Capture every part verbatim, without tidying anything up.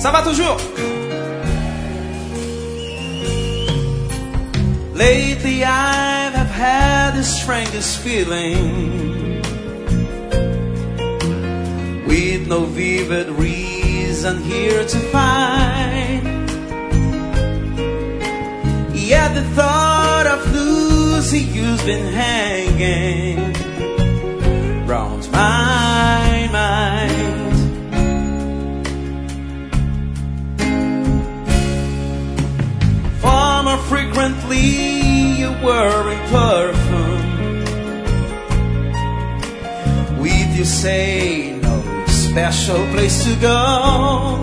Ça va toujours. Lately I have had the strangest feeling, with no vivid reason here to find. Yet the thought of Lucy you's been hanging round my mind. Far more frequently you're wearing perfume, with you say no special place to go.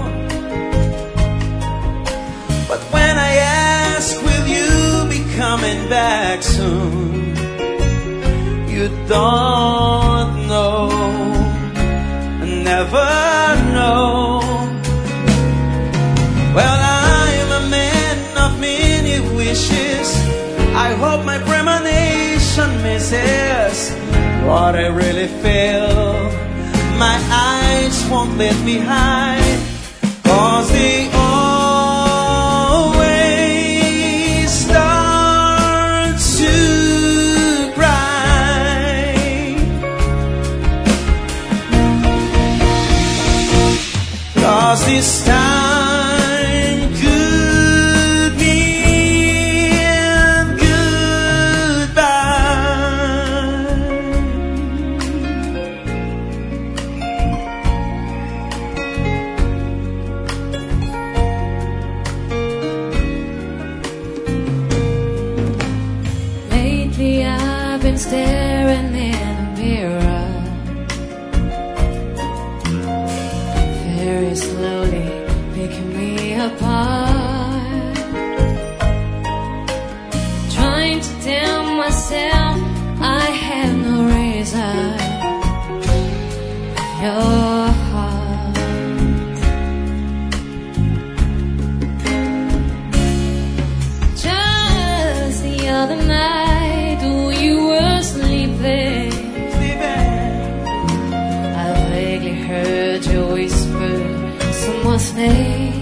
But when I ask will you be coming back soon, you don't know, never know. Well, I'm a man of many wishes. I hope my premonition misses what I really feel. My eyes won't let me hide, 'cause they always start to cry. 'Cause this time could mean goodbye. Lately I've been staring in a mirror, very slowly picking me apart, trying to tell myself I have no reason. Your heart, just the other night when you were sleeping, I vaguely heard you whisper someone's name.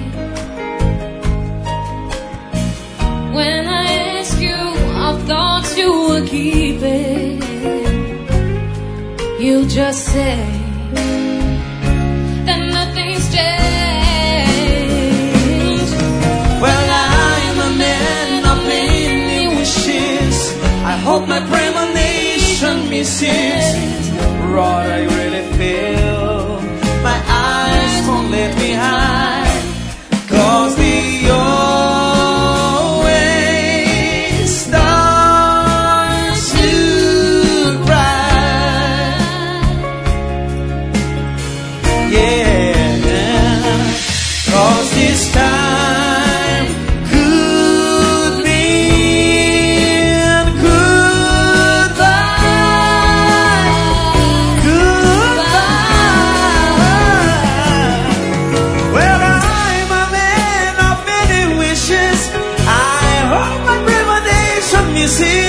When I asked you of thoughts you were keeping, you just say that nothing's changed. Well, I'm a man of many wishes. I hope my premonition misses what I really feel. My eyes won't let me hide, 'cause they always start to cry. Yeah, 'cause this time could mean goodbye. Goodbye. Well, I'm a man of many wishes. I hope my premonition misses